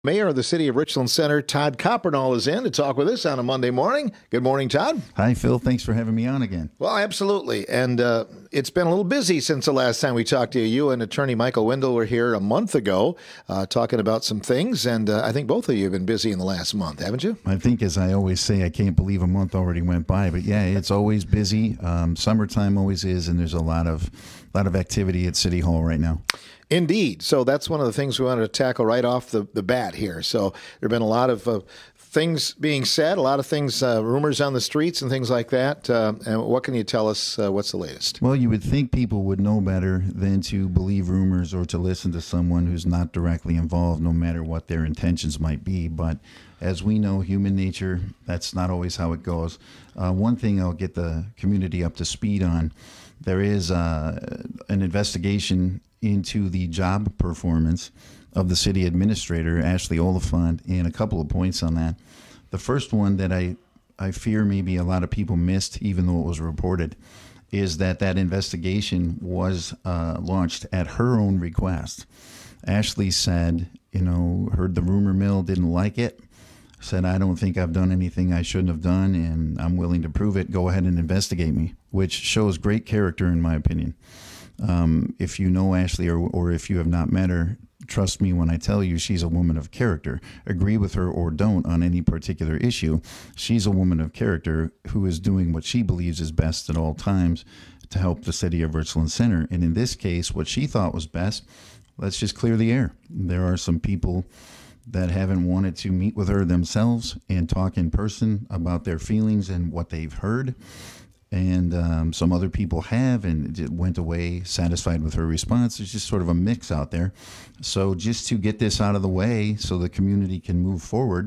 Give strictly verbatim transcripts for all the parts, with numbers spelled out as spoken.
Mayor of the City of Richland Center, Todd Coppernall, is in to talk with us on a Monday morning. Good morning, Todd. Hi, Phil. Thanks for having me on again. Well, absolutely. And uh, it's been a little busy since the last time we talked to you. You and Attorney Michael Wendell were here a month ago uh, talking about some things, and uh, I think both of you have been busy in the last month, haven't you? I think, as I always say, I can't believe a month already went by. But yeah, it's always busy. Um, summertime always is, and there's a lot of, lot of activity at City Hall right now. Indeed. So that's one of the things we wanted to tackle right off the, the bat here. So there have been a lot of uh, things being said, a lot of things, uh, rumors on the streets and things like that. Uh, and what can you tell us? Uh, what's the latest? Well, you would think people would know better than to believe rumors or to listen to someone who's not directly involved, no matter what their intentions might be. But as we know, human nature, that's not always how it goes. Uh, one thing I'll get the community up to speed on, there is uh, an investigation into the job performance of the city administrator, Ashley Oliphant, and a couple of points on that. The first one that I, I fear maybe a lot of people missed, even though it was reported, is that that investigation was uh, launched at her own request. Ashley said, you know, heard the rumor mill, didn't like it, said, I don't think I've done anything I shouldn't have done, and I'm willing to prove it. Go ahead and investigate me, which shows great character, in my opinion. Um, if you know Ashley or, or if you have not met her, trust me when I tell you she's a woman of character. Agree with her or don't on any particular issue. She's a woman of character who is doing what she believes is best at all times to help the city of Richland Center. And in this case, what she thought was best, let's just clear the air. There are some people that haven't wanted to meet with her themselves and talk in person about their feelings and what they've heard. And um, some other people have, and it went away satisfied with her response. There's just sort of a mix out there. So just to get this out of the way so the community can move forward,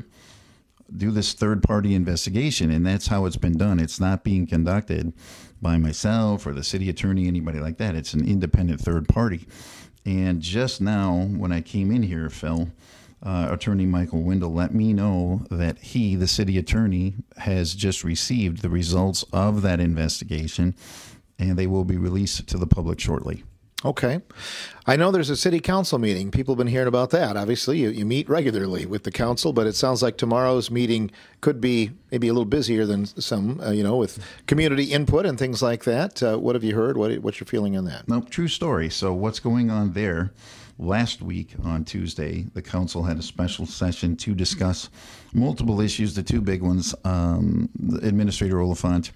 do this third-party investigation, and that's how it's been done. It's not being conducted by myself or the city attorney, anybody like that. It's an independent third party. And just now, when I came in here, Phil, Uh, Attorney Michael Wendell let me know that he, the city attorney, has just received the results of that investigation, and they will be released to the public shortly. Okay. I know there's a city council meeting. People have been hearing about that. Obviously, you, you meet regularly with the council, but it sounds like tomorrow's meeting could be maybe a little busier than some, uh, you know, with community input and things like that. Uh, what have you heard? What, what's your feeling on that? No, true story. So what's going on there? Last week on Tuesday, the council had a special session to discuss multiple issues. The two big ones, um, Administrator Oliphant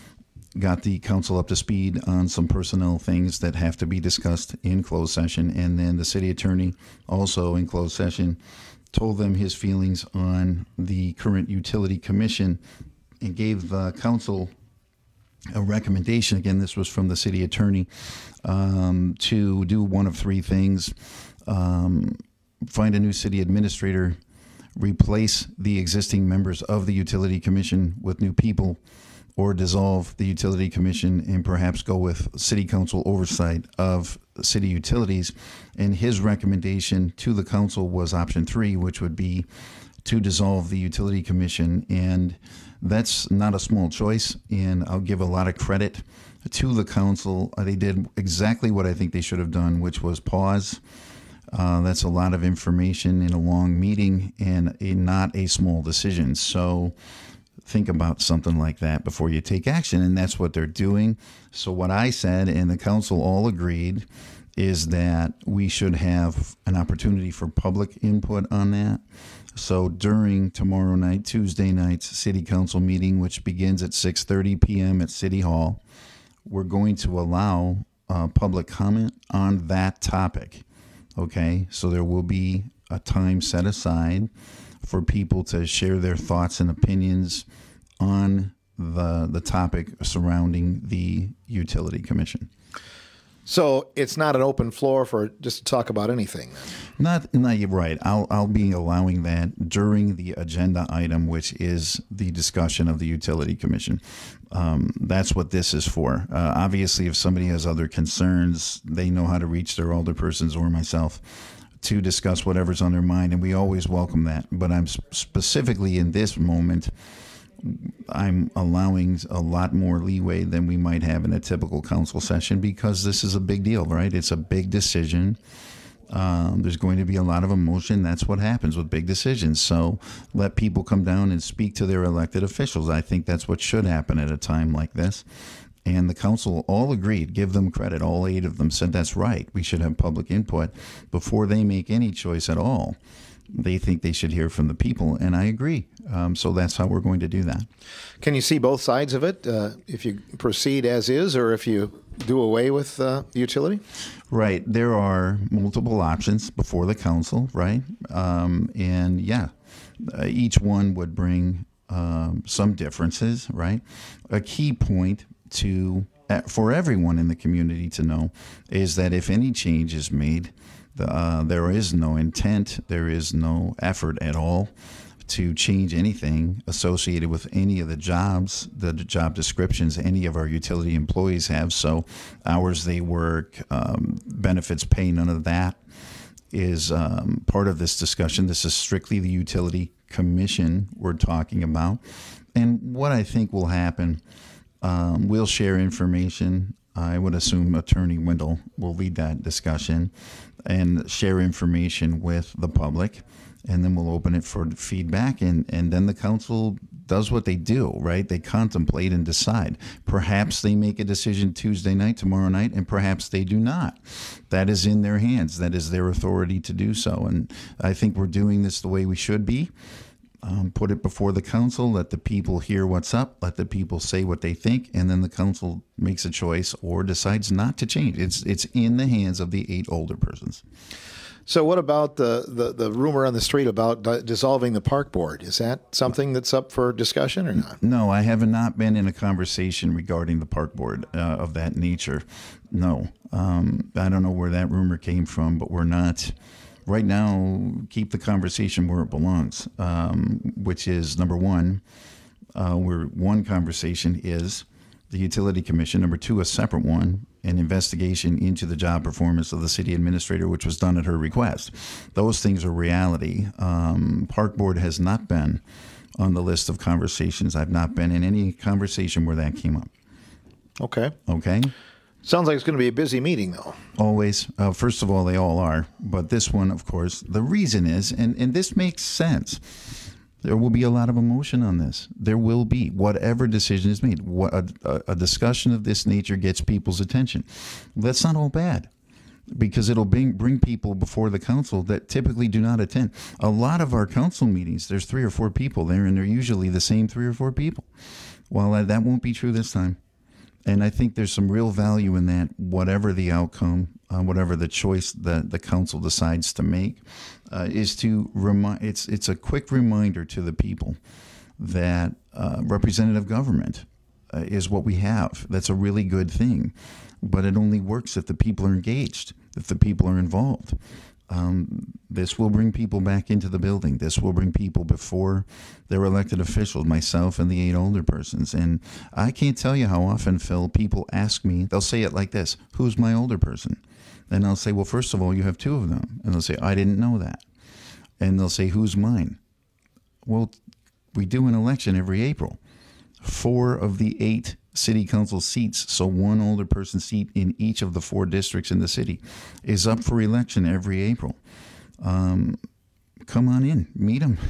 got the council up to speed on some personnel things that have to be discussed in closed session. And then the city attorney also in closed session told them his feelings on the current utility commission and gave the council a recommendation. Again, this was from the city attorney, um, to do one of three things. Um, find a new city administrator, replace the existing members of the utility commission with new people, or dissolve the utility commission and perhaps go with city council oversight of city utilities. And his recommendation to the council was option three, which would be to dissolve the utility commission. And that's not a small choice, and I'll give a lot of credit to the council. They did exactly what I think they should have done, which was pause. Uh, that's a lot of information in a long meeting and a, not a small decision. So think about something like that before you take action, and that's what they're doing. So what I said, and the council all agreed, is that we should have an opportunity for public input on that. So during tomorrow night, Tuesday night's city council meeting, which begins at six thirty p.m. at City Hall, we're going to allow uh, public comment on that topic. Okay, so there will be a time set aside for people to share their thoughts and opinions on the the topic surrounding the utility commission. So it's not an open floor for just to talk about anything. Not, not you're right. I'll I'll be allowing that during the agenda item, which is the discussion of the utility commission. Um, that's what this is for. Uh, obviously, if somebody has other concerns, they know how to reach their alderpersons or myself to discuss whatever's on their mind, and we always welcome that. But I'm specifically in this moment, I'm allowing a lot more leeway than we might have in a typical council session because this is a big deal, right? It's a big decision. Um, there's going to be a lot of emotion. That's what happens with big decisions. So let people come down and speak to their elected officials. I think that's what should happen at a time like this. And the council all agreed, give them credit. All eight of them said that's right. We should have public input before they make any choice at all. They think they should hear from the people, and I agree. Um, so that's how we're going to do that. Can you see both sides of it, uh, if you proceed as is or if you do away with uh, the utility? Right. There are multiple options before the council, right? Um, and, yeah, uh, each one would bring um, some differences, right? A key point to for everyone in the community to know is that if any change is made, the, uh, there is no intent, there is no effort at all to change anything associated with any of the jobs, the job descriptions any of our utility employees have. So hours they work, um, benefits pay, none of that is um, part of this discussion. This is strictly the utility commission we're talking about. And what I think will happen, Um, we'll share information. I would assume Attorney Wendell will lead that discussion and share information with the public. And then we'll open it for feedback. And, and then the council does what they do, right? They contemplate and decide. Perhaps they make a decision Tuesday night, tomorrow night, and perhaps they do not. That is in their hands. That is their authority to do so. And I think we're doing this the way we should be. Um, put it before the council, let the people hear what's up, let the people say what they think, and then the council makes a choice or decides not to change. It's it's in the hands of the eight older persons. So what about the, the, the rumor on the street about di- dissolving the park board? Is that something that's up for discussion or not? No, I have not been in a conversation regarding the park board uh, of that nature. No. Um, I don't know where that rumor came from, but we're not... Right now, keep the conversation where it belongs, um, which is, number one, uh, where one conversation is the Utility Commission. Number two, a separate one, an investigation into the job performance of the city administrator, which was done at her request. Those things are reality. Um, Park Board has not been on the list of conversations. I've not been in any conversation where that came up. Okay. Okay. Sounds like it's going to be a busy meeting, though. Always. Uh, first of all, they all are. But this one, of course, the reason is, and, and this makes sense, there will be a lot of emotion on this. There will be. Whatever decision is made, what, a, a discussion of this nature gets people's attention. That's not all bad, because it'll bring, bring people before the council that typically do not attend. A lot of our council meetings, there's three or four people there, and they're usually the same three or four people. Well, uh, that won't be true this time. And I think there's some real value in that, whatever the outcome, uh, whatever the choice that the council decides to make, uh, is to remind, it's, it's a quick reminder to the people that uh, representative government uh, is what we have. That's a really good thing, but it only works if the people are engaged, if the people are involved. Um, this will bring people back into the building. This will bring people before their elected officials, myself and the eight older persons. And I can't tell you how often, Phil, people ask me, they'll say it like this, who's my older person? And I'll say, well, first of all, you have two of them. And they'll say, I didn't know that. And they'll say, who's mine? Well, we do an election every April. Four of the eight city council seats, so one older person seat in each of the four districts in the city, is up for election every April. Um, come on in, meet them,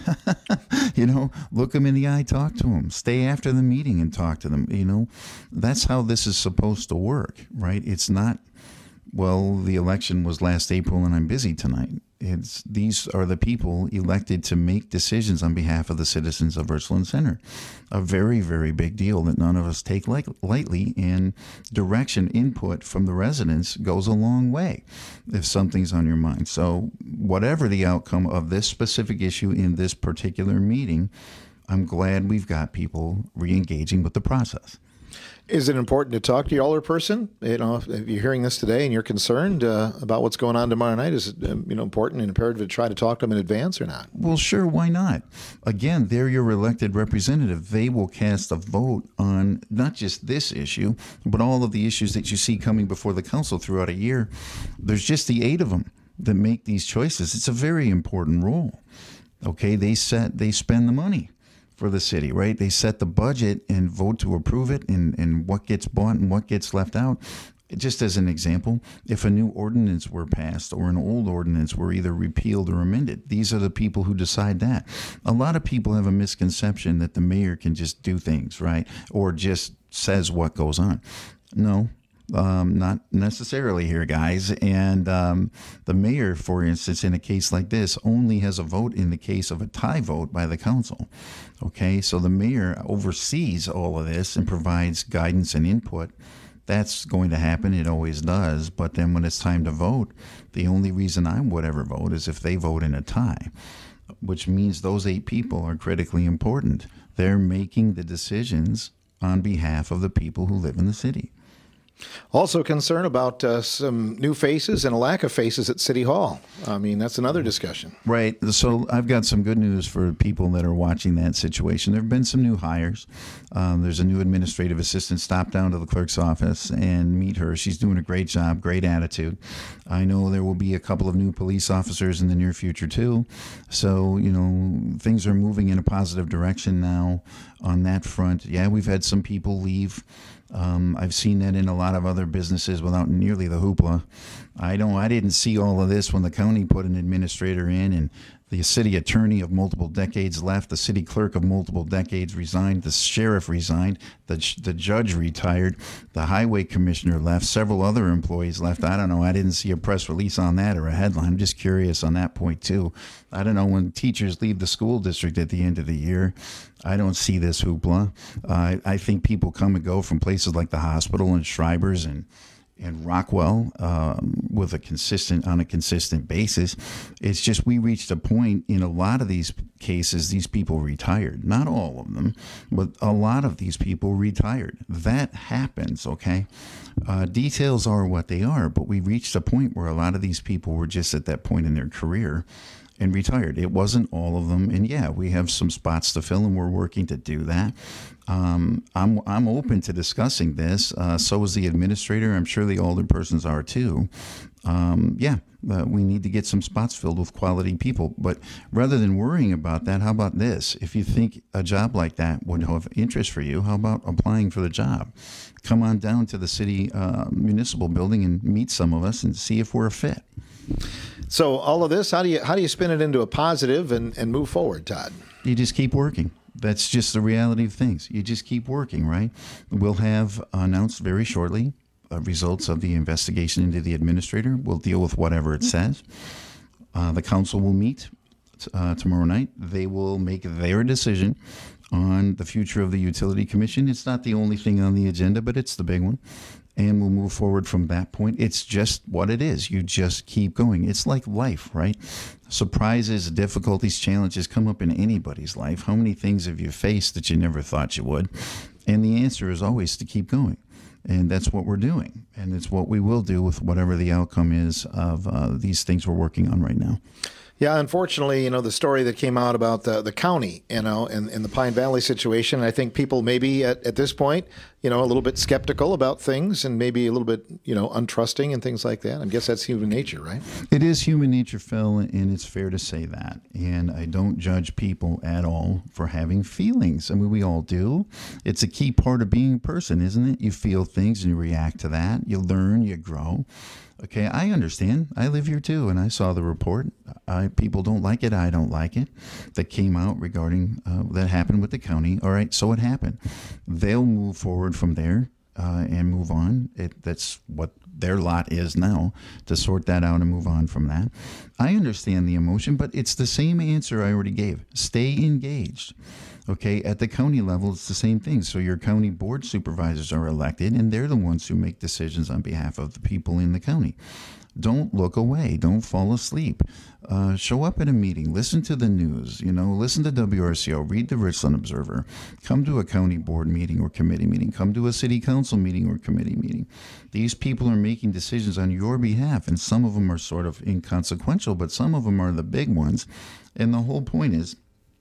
you know, look them in the eye, talk to them, stay after the meeting and talk to them. You know, that's how this is supposed to work, right? It's not, well, the election was last April and I'm busy tonight. It's, these are the people elected to make decisions on behalf of the citizens of Ursuline Center. A very, very big deal that none of us take light, lightly, and direction, input from the residents goes a long way if something's on your mind. So whatever the outcome of this specific issue in this particular meeting, I'm glad we've got people re-engaging with the process. Is it important to talk to your older person? You know, if you're hearing this today and you're concerned uh, about what's going on tomorrow night, is it um, you know important and imperative to try to talk to them in advance or not? Well, sure, why not? Again, they're your elected representative. They will cast a vote on not just this issue, but all of the issues that you see coming before the council throughout a year. There's just the eight of them that make these choices. It's a very important role. Okay, they set, they spend the money for the city, right? They set the budget and vote to approve it, and, and what gets bought and what gets left out. Just as an example, if a new ordinance were passed or an old ordinance were either repealed or amended, these are the people who decide that. A lot of people have a misconception that the mayor can just do things, right? Or just says what goes on. No. Um, not necessarily here, guys. And um, the mayor, for instance, in a case like this, only has a vote in the case of a tie vote by the council. Okay, so the mayor oversees all of this and provides guidance and input. That's going to happen. It always does. But then when it's time to vote, the only reason I would ever vote is if they vote in a tie, which means those eight people are critically important. They're making the decisions on behalf of the people who live in the city. Also concern about uh, some new faces and a lack of faces at City Hall. I mean, that's another discussion. Right. So I've got some good news for people that are watching that situation. There have been some new hires. Um, there's a new administrative assistant. Stop down to the clerk's office and meet her. She's doing a great job, great attitude. I know there will be a couple of new police officers in the near future, too. So, you know, things are moving in a positive direction now on that front. Yeah, we've had some people leave. Um, I've seen that in a lot of other businesses without nearly the hoopla. I don't. I didn't see all of this when the county put an administrator in, and the city attorney of multiple decades left. The city clerk of multiple decades resigned. The sheriff resigned. The the judge retired. The highway commissioner left. Several other employees left. I don't know. I didn't see a press release on that or a headline. I'm just curious on that point too. I don't know when teachers leave the school district at the end of the year. I don't see this hoopla. Uh, I, I think people come and go from places like the hospital and Schreiber's and and Rockwell um, with a consistent on a consistent basis. It's just we reached a point in a lot of these cases, these people retired. Not all of them, but a lot of these people retired. That happens, okay? Uh, details are what they are, but we reached a point where a lot of these people were just at that point in their career and retired. It wasn't all of them, and yeah, we have some spots to fill, and we're working to do that. Um, I'm I'm open to discussing this. Uh, so is the administrator. I'm sure the older persons are too. Um, yeah, uh, we need to get some spots filled with quality people. But rather than worrying about that, how about this? If you think a job like that would have interest for you, how about applying for the job? Come on down to the city uh, municipal building and meet some of us and see if we're a fit. So all of this, how do you how do you spin it into a positive and, and move forward, Todd? You just keep working. That's just the reality of things. You just keep working, right? We'll have announced very shortly uh, results of the investigation into the administrator. We'll deal with whatever it says. Uh, the council will meet uh, tomorrow night. They will make their decision on the future of the Utility Commission. It's not the only thing on the agenda, but it's the big one. And we'll move forward from that point. It's just what it is. You just keep going. It's like life, right? Surprises, difficulties, challenges come up in anybody's life. How many things have you faced that you never thought you would? And the answer is always to keep going. And that's what we're doing. And it's what we will do with whatever the outcome is of uh, these things we're working on right now. Yeah, unfortunately, you know, the story that came out about the, the county, you know, and, and the Pine Valley situation, I think people maybe at, at this point, you know, a little bit skeptical about things and maybe a little bit, you know, untrusting and things like that. I guess that's human nature, right? It is human nature, Phil, and it's fair to say that. And I don't judge people at all for having feelings. I mean, we all do. It's a key part of being a person, isn't it? You feel things and you react to that. You learn, you grow. Okay, I understand. I live here too, and I saw the report. I, people don't like it. I don't like it. That came out regarding uh, that happened with the county. All right, so it happened. They'll move forward from there uh, and move on. It, that's what their lot is now, to sort that out and move on from that. I understand the emotion, but it's the same answer I already gave. Stay engaged. Okay, at the county level, it's the same thing. So your county board supervisors are elected, and they're the ones who make decisions on behalf of the people in the county. Don't look away. Don't fall asleep. Uh, show up at a meeting. Listen to the news. You know, listen to W R C O. Read the Richland Observer. Come to a county board meeting or committee meeting. Come to a city council meeting or committee meeting. These people are making decisions on your behalf, and some of them are sort of inconsequential, but some of them are the big ones. And the whole point is,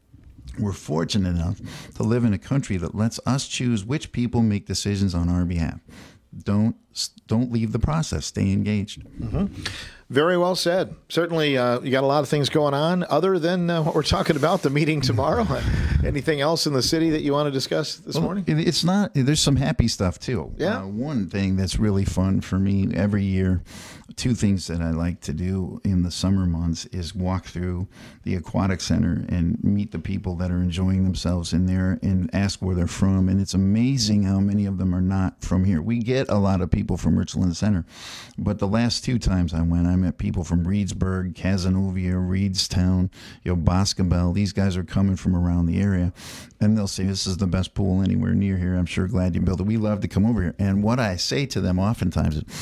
we're fortunate enough to live in a country that lets us choose which people make decisions on our behalf. Don't s- don't leave the process. Stay engaged. Mm-hmm. Very well said. Certainly, uh, you got a lot of things going on other than uh, what we're talking about, the meeting tomorrow. Anything else in the city that you want to discuss this well, morning? It, it's not, there's some happy stuff too. Yeah. Uh, one thing that's really fun for me every year, two things that I like to do in the summer months is walk through the aquatic center and meet the people that are enjoying themselves in there and ask where they're from. And it's amazing how many of them are not from here. We get a lot of people from Richland Center, but the last two times I went, I met people from Reedsburg, Cazenovia, Reedstown, you know, Boscobel. These guys are coming from around the area, and they'll say, this is the best pool anywhere near here. I'm sure glad you built it. We love to come over here. And what I say to them oftentimes is,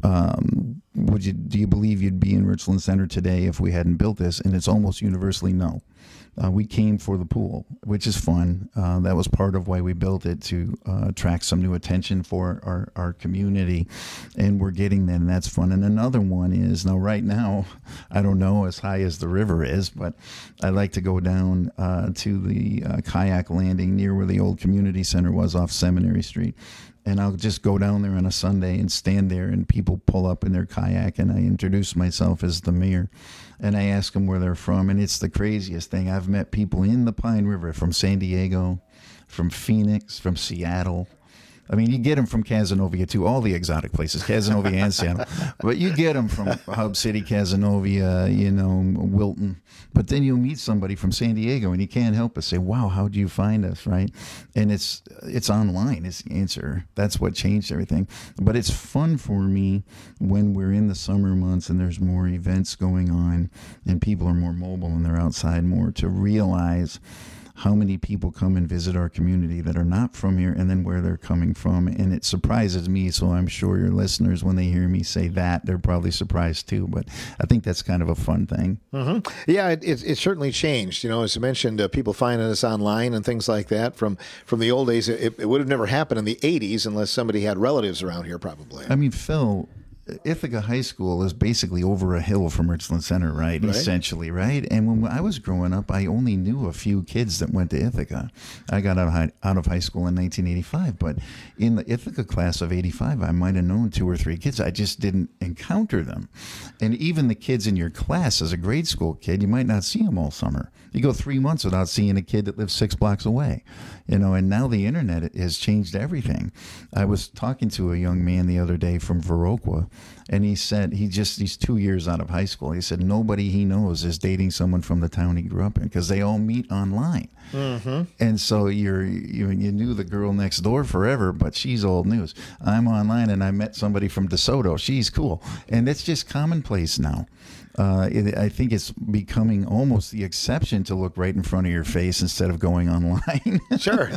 um, would you, do you believe you'd be in Richland Center today if we hadn't built this? And it's almost universally no. Uh, we came for the pool, which is fun. Uh, that was part of why we built it, to uh, attract some new attention for our, our community. And we're getting that, and that's fun. And another one is, now right now, I don't know as high as the river is, but I like to go down uh, to the uh, kayak landing near where the old community center was off Seminary Street. And I'll just go down there on a Sunday and stand there, and people pull up in their kayak, and I introduce myself as the mayor, and I ask them where they're from. And it's the craziest thing. I've met people in the Pine River from San Diego, from Phoenix, from Seattle. I mean, you get them from Cazenovia too, all the exotic places, Cazenovia and Seattle. But you get them from Hub City, Cazenovia, you know, Wilton. But then you'll meet somebody from San Diego, and you can't help but say, wow, how do you find us, right? And it's it's online is the answer. That's what changed everything. But it's fun for me when we're in the summer months and there's more events going on and people are more mobile and they're outside more, to realize how many people come and visit our community that are not from here, and then where they're coming from. And it surprises me, so I'm sure your listeners, when they hear me say that, they're probably surprised too. But I think that's kind of a fun thing. Mm-hmm. Yeah, it, it, it certainly changed. You know, as I mentioned, uh, people finding us online and things like that. From, from the old days, it, it would have never happened in the eighties unless somebody had relatives around here, probably. I mean, Phil, Ithaca High School is basically over a hill from Richland Center, right? right? Essentially, right? And when I was growing up, I only knew a few kids that went to Ithaca. I got out of high, out of high school in nineteen eighty-five, but in the Ithaca class of eighty-five, I might have known two or three kids. I just didn't encounter them. And even the kids in your class as a grade school kid, you might not see them all summer. You go three months without seeing a kid that lives six blocks away, you know, and now the internet has changed everything. I was talking to a young man the other day from Viroqua, and he said he just, he's two years out of high school. He said nobody he knows is dating someone from the town he grew up in because they all meet online. Mm-hmm. And so you're, you, you knew the girl next door forever, but she's old news. I'm online and I met somebody from DeSoto. She's cool. And it's just commonplace now. Uh, it, I think it's becoming almost the exception to look right in front of your face instead of going online. Sure.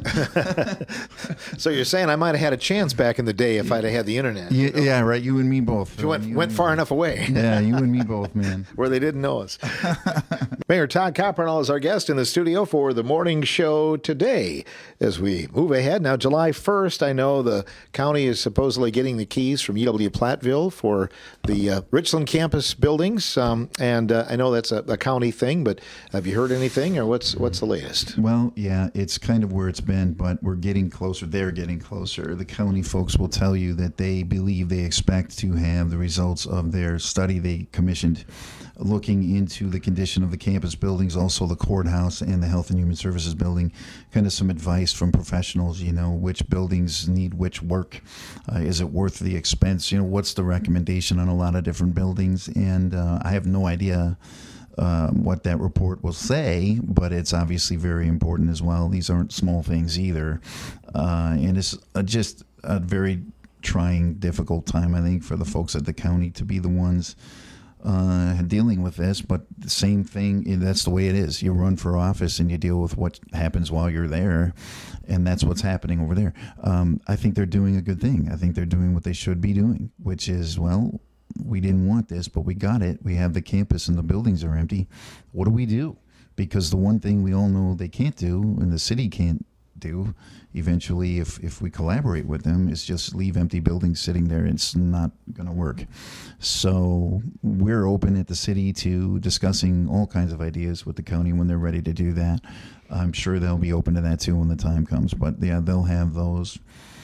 So you're saying I might have had a chance back in the day if I'd have had the internet. Yeah, you know? Yeah, right. You and me both. If you went, you went far enough away. Yeah, you and me both, man. Where they didn't know us. Mayor Todd Coppernoll is our guest in the studio for the morning show today. As we move ahead, now July first, I know the county is supposedly getting the keys from U W Platteville for the uh, Richland campus buildings. Um, and uh, I know that's a, a county thing, but have you heard anything, or what's what's the latest? Well, yeah, it's kind of where it's been, but we're getting closer. They're getting closer. The county folks will tell you that they believe they expect to have the results of their study they commissioned looking into the condition of the campus buildings, also the courthouse and the Health and Human Services building, kind of some advice from professionals, you know, which buildings need which work. Uh, is it worth the expense? You know, what's the recommendation on a lot of different buildings? And uh, I have no idea uh, what that report will say, but it's obviously very important as well. These aren't small things either. Uh, and it's uh, just a very trying, difficult time, I think, for the folks at the county to be the ones Uh, dealing with this. But the same thing, that's the way it is. You run for office and you deal with what happens while you're there, and that's what's happening over there. Um, I think they're doing a good thing. I think they're doing what they should be doing, which is, well, we didn't want this, but we got it. We have the campus and the buildings are empty. What do we do? Because the one thing we all know they can't do, and the city can't do eventually if, if we collaborate with them, is just leave empty buildings sitting there. It's not going to work. So we're open at the city to discussing all kinds of ideas with the county when they're ready to do that. I'm sure they'll be open to that too when the time comes. But yeah, they'll have those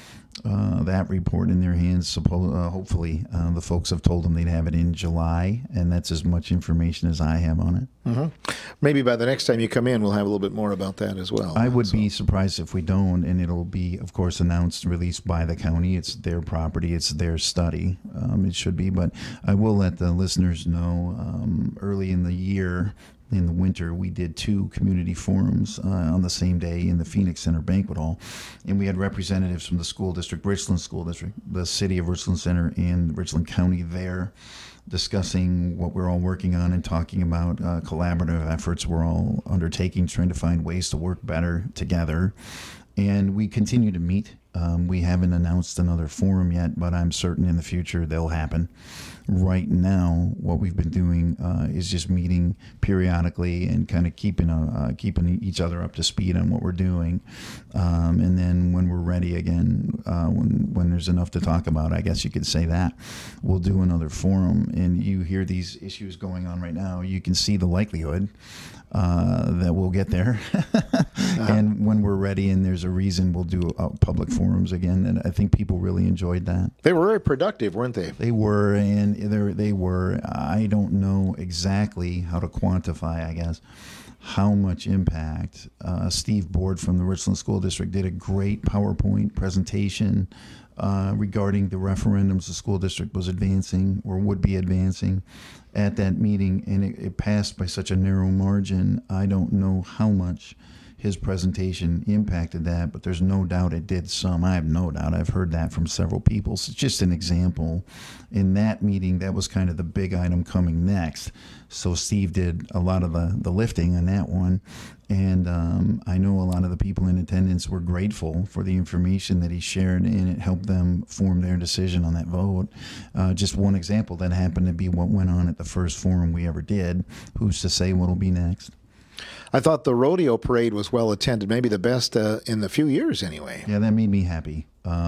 uh, that report in their hands. Suppo- uh, hopefully, uh, the folks have told them they'd have it in July, and that's as much information as I have on it. Mm-hmm. Maybe by the next time you come in, we'll have a little bit more about that as well. I would so. be surprised if we don't, and it'll be, of course, announced, released by the county. It's their property. It's their study. Um, it should be, but I will let the listeners know um, early in the year, in the winter, we did two community forums uh, on the same day in the Phoenix Center Banquet Hall, and we had representatives from the school district, Richland School District, the city of Richland Center, and Richland County there, discussing what we're all working on and talking about uh, collaborative efforts we're all undertaking, trying to find ways to work better together. And we continue to meet. Um, we haven't announced another forum yet, but I'm certain in the future they'll happen. Right now, what we've been doing uh, is just meeting periodically and kind of keeping a, uh, keeping each other up to speed on what we're doing. Um, and then when we're ready again, uh, when when there's enough to talk about, I guess you could say that, we'll do another forum. And you hear these issues going on right now, you can see the likelihood uh, that we'll get there. uh-huh. And when we're ready and there's a reason, we'll do uh, public forums again. And I think people really enjoyed that. They were very productive, weren't they? They were, and they they were. I don't know exactly how to quantify, I guess, how much impact. Uh, Steve Board from the Richland School District did a great PowerPoint presentation uh, regarding the referendums the school district was advancing or would be advancing at that meeting, and it, it passed by such a narrow margin. I don't know how much his presentation impacted that, but there's no doubt it did some. I have no doubt. I've heard that from several people. So it's just an example. In that meeting, that was kind of the big item coming next. So Steve did a lot of the, the lifting on that one. And um, I know a lot of the people in attendance were grateful for the information that he shared, and it helped them form their decision on that vote. Uh, just one example that happened to be what went on at the first forum we ever did. Who's to say what'll be next? I thought the rodeo parade was well attended, maybe the best uh, in the few years anyway. Yeah, that made me happy.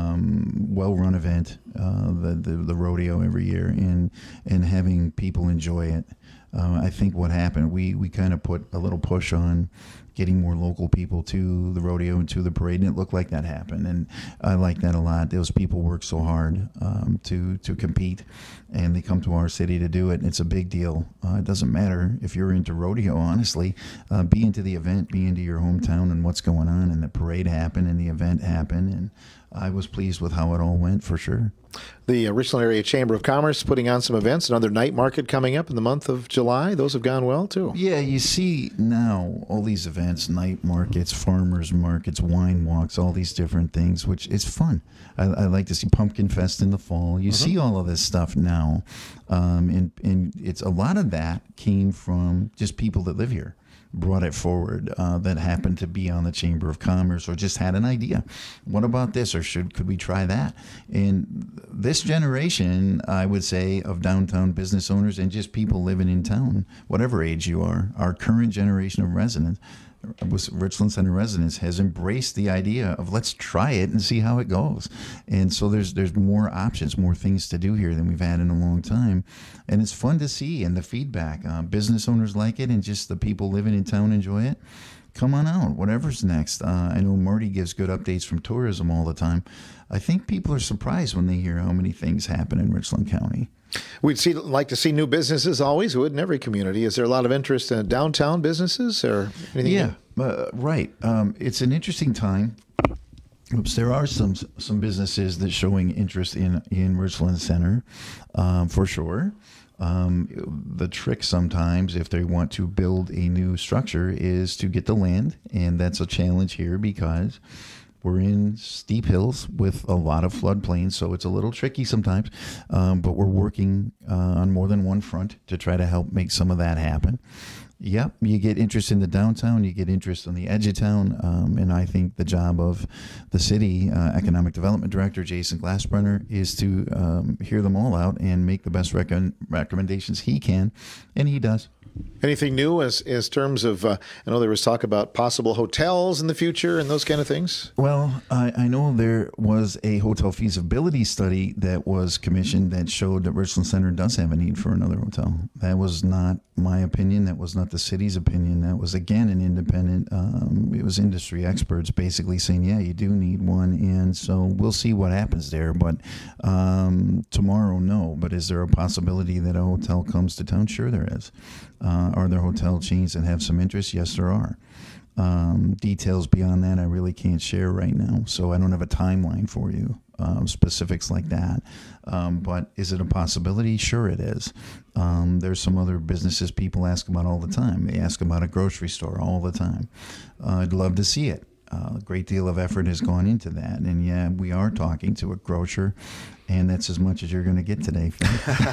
Um, well-run event, uh, the, the the rodeo every year, and and having people enjoy it. Uh, I think what happened, we, we kind of put a little push on getting more local people to the rodeo and to the parade, and it looked like that happened. And I like that a lot. Those people work so hard um, to to compete, and they come to our city to do it. And it's a big deal. Uh, it doesn't matter if you're into rodeo, honestly. Uh, be into the event, be into your hometown and what's going on. And the parade happened and the event happened, and I was pleased with how it all went, for sure. The uh, Richland Area Chamber of Commerce putting on some events, another night market coming up in the month of July. Those have gone well, too. Yeah, you see now all these events, night markets, farmers markets, wine walks, all these different things, which is fun. I, I like to see Pumpkin Fest in the fall. You mm-hmm. see all of this stuff now, um, and, and it's a lot of that came from just people that live here. Brought it forward uh, that happened to be on the Chamber of Commerce or just had an idea. What about this, or should could we try that? And this generation, I would say, of downtown business owners and just people living in town, whatever age you are, our current generation of residents, with Richland Center residents, has embraced the idea of let's try it and see how it goes. And so there's there's more options, more things to do here than we've had in a long time. And it's fun to see, and the feedback. Uh, business owners like it, and just the people living in town enjoy it. Come on out, whatever's next. Uh, I know Marty gives good updates from tourism all the time. I think people are surprised when they hear how many things happen in Richland County. We'd see, like to see new businesses always, would in every community. Is there a lot of interest in downtown businesses or anything? Yeah, uh, right. Um, it's an interesting time. Oops, there are some some businesses that showing interest in, in Richland Center, um, for sure. Um, the trick sometimes, if they want to build a new structure, is to get the land, and that's a challenge here because we're in steep hills with a lot of floodplains, so it's a little tricky sometimes, um, but we're working uh, on more than one front to try to help make some of that happen. Yep, you get interest in the downtown, you get interest on the edge of town, um, and I think the job of the city uh, economic development director, Jason Glassbrenner, is to um, hear them all out and make the best rec- recommendations he can, and he does. Anything new as as terms of, uh, I know there was talk about possible hotels in the future and those kind of things? Well, I, I know there was a hotel feasibility study that was commissioned that showed that Richland Center does have a need for another hotel. That was not my opinion. That was not not the city's opinion. That was, again, an independent, um, it was industry experts basically saying, yeah, you do need one. And so we'll see what happens there. But um, tomorrow, no. But is there a possibility that a hotel comes to town? Sure there is. Uh, are there hotel chains that have some interest? Yes, there are. Um, details beyond that I really can't share right now, so I don't have a timeline for you, um, specifics like that. Um, but is it a possibility? Sure it is. Um, there's some other businesses people ask about all the time. They ask about a grocery store all the time. Uh, I'd love to see it. Uh, a great deal of effort has gone into that, and yeah, we are talking to a grocer, and that's as much as you're going to get today, Phil.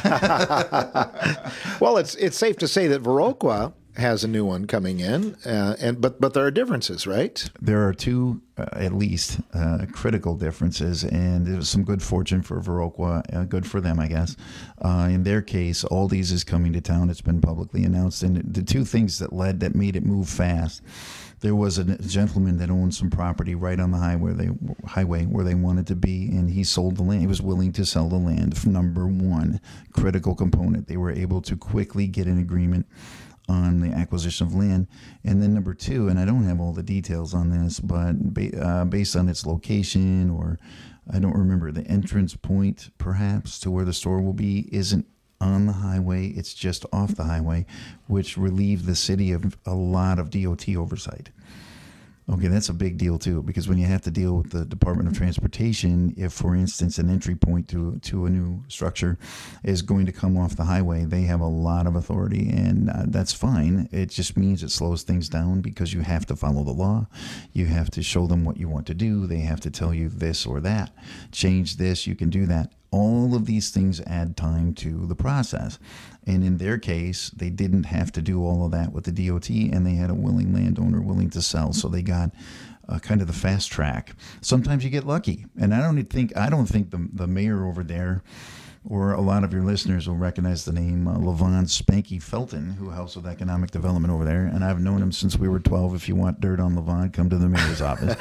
Well, it's it's safe to say that Viroqua has a new one coming in, uh, and but but there are differences, right? There are two, uh, at least, uh, critical differences, and it was some good fortune for Viroqua, uh, good for them, I guess. Uh, in their case, Aldi's is coming to town. It's been publicly announced, and the two things that led that made it move fast. There was a gentleman that owned some property right on the highway they highway where they wanted to be, and he sold the land. He was willing to sell the land. Number one, critical component. They were able to quickly get an agreement on the acquisition of land. And then number two, and I don't have all the details on this, but ba- uh, based on its location, or I don't remember, the entrance point perhaps to where the store will be isn't on the highway, it's just off the highway, which relieved the city of a lot of D O T oversight. Okay, that's a big deal too, because when you have to deal with the Department of Transportation, if, for instance, an entry point to to a new structure is going to come off the highway, they have a lot of authority, and uh, that's fine. It just means it slows things down because you have to follow the law. You have to show them what you want to do. They have to tell you this or that. Change this, you can do that. All of these things add time to the process. And in their case, they didn't have to do all of that with the D O T, and they had a willing landowner willing to sell. So they got uh, kind of the fast track. Sometimes you get lucky. And I don't think I don't think the the mayor over there, or a lot of your listeners will recognize the name uh, Levon Spanky Felton, who helps with economic development over there. And I've known him since we were twelve. If you want dirt on Levon, come to the mayor's office.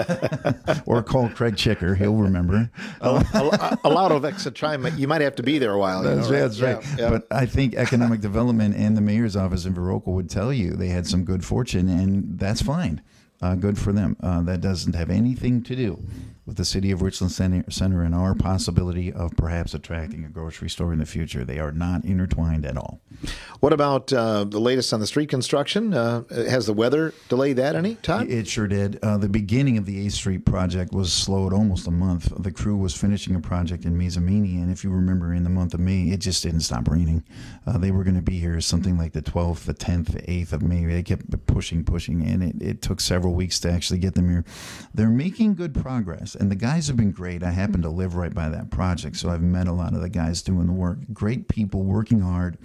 Or call Craig Chicker. He'll remember. Uh, a, a lot of extra time. You might have to be there a while. That's, you know, right, that's right. Yeah, yeah. But I think economic development and the mayor's office in Viroqua would tell you they had some good fortune, and that's fine. Uh, good for them. Uh, that doesn't have anything to do with the city of Richland Center, Center and our possibility of perhaps attracting a grocery store in the future. They are not intertwined at all. What about uh, the latest on the street construction? Uh, has the weather delayed that any, Todd? It sure did. Uh, the beginning of the eighth Street project was slowed almost a month. The crew was finishing a project in Mazzamini, and if you remember, in the month of May, it just didn't stop raining. Uh, they were going to be here something like the twelfth, the tenth, the eighth of May. They kept pushing, pushing, and it, it took several weeks to actually get them here. They're making good progress, and the guys have been great. I happen to live right by that project, so I've met a lot of the guys doing the work. Great people, working hard.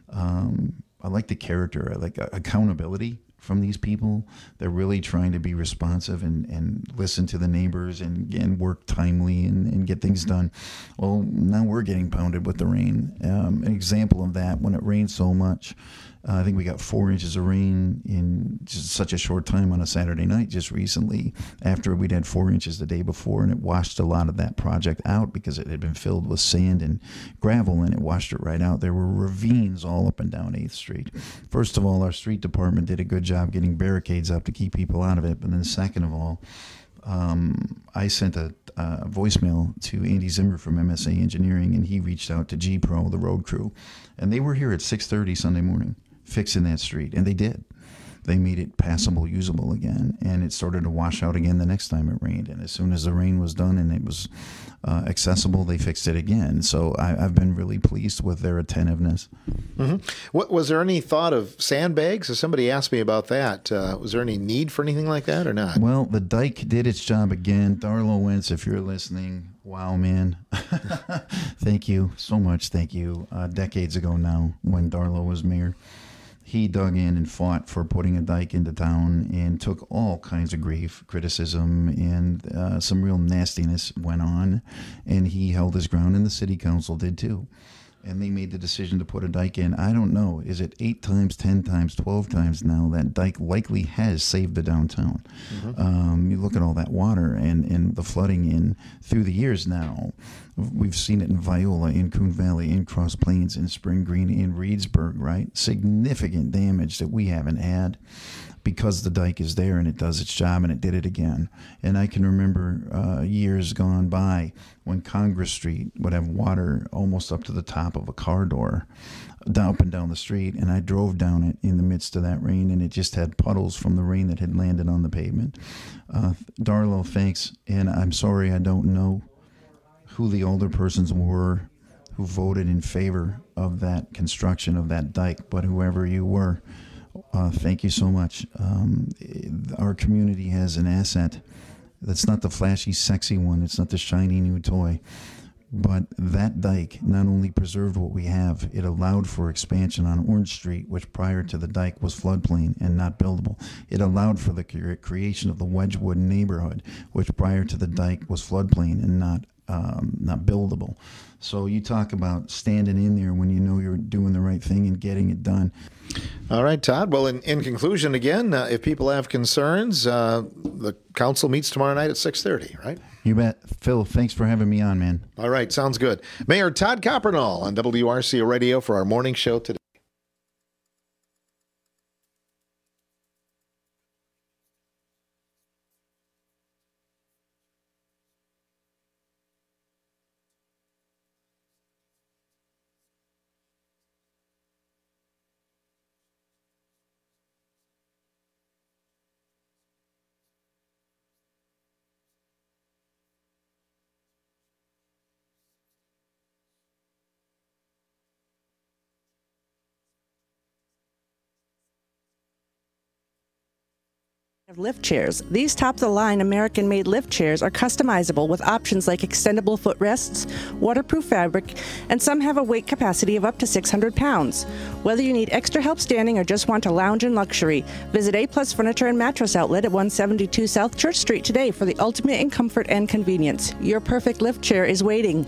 Um, I like the character. I like accountability from these people. They're really trying to be responsive and, and listen to the neighbors and, and work timely and, and get things done. Well, now we're getting pounded with the rain. Um, an example of that, when it rains so much, Uh, I think we got four inches of rain in just such a short time on a Saturday night just recently, after we'd had four inches the day before, and it washed a lot of that project out because it had been filled with sand and gravel, and it washed it right out. There were ravines all up and down eighth Street. First of all, our street department did a good job getting barricades up to keep people out of it, but then second of all, Um, I sent a uh, voicemail to Andy Zimmer from M S A Engineering, and he reached out to G Pro, the road crew, and they were here at six thirty Sunday morning fixing that street, and they did. They made it passable, usable again, and it started to wash out again the next time it rained. And as soon as the rain was done and it was uh, accessible, they fixed it again. So I, I've been really pleased with their attentiveness. Mm-hmm. What, was there any thought of sandbags? So somebody asked me about that. Uh, was there any need for anything like that or not? Well, the dike did its job again. Darlo Wentz, if you're listening, wow, man. Thank you so much. Thank you. Uh, decades ago now, when Darlo was mayor, he dug in and fought for putting a dike into town and took all kinds of grief, criticism, and uh, some real nastiness went on. And he held his ground, and the city council did too. and they made the decision to put a dike in. I don't know. Is it eight times, ten times, twelve times now? That dike likely has saved the downtown. Mm-hmm. Um, you look at all that water and, and the flooding in through the years now. We've seen it in Viola, in Coon Valley, in Cross Plains, in Spring Green, in Reedsburg, right? Significant damage that we haven't had because the dike is there and it does its job, and it did it again. And I can remember uh, years gone by when Congress Street would have water almost up to the top of a car door down, up and down the street, and I drove down it in the midst of that rain, and it just had puddles from the rain that had landed on the pavement. Uh, Darlo, thanks, and I'm sorry I don't know who the older persons were who voted in favor of that construction of that dike, but whoever you were, Uh, thank you so much. Um, our community has an asset that's not the flashy, sexy one. It's not the shiny new toy. But that dike not only preserved what we have, it allowed for expansion on Orange Street, which prior to the dike was floodplain and not buildable. It allowed for the creation of the Wedgwood neighborhood, which prior to the dike was floodplain and not um, not buildable. So you talk about standing in there when you know you're doing the right thing and getting it done. All right, Todd. Well, in, in conclusion, again, uh, if people have concerns, uh, the council meets tomorrow night at six thirty, right? You bet. Phil, thanks for having me on, man. All right, sounds good. Mayor Todd Coppernall on W R C O Radio for our morning show today. Lift chairs. These top-of-the-line American-made lift chairs are customizable with options like extendable footrests, waterproof fabric, and some have a weight capacity of up to six hundred pounds. Whether you need extra help standing or just want to lounge in luxury, visit A Plus Furniture and Mattress Outlet at one seventy-two South Church Street today for the ultimate in comfort and convenience. Your perfect lift chair is waiting.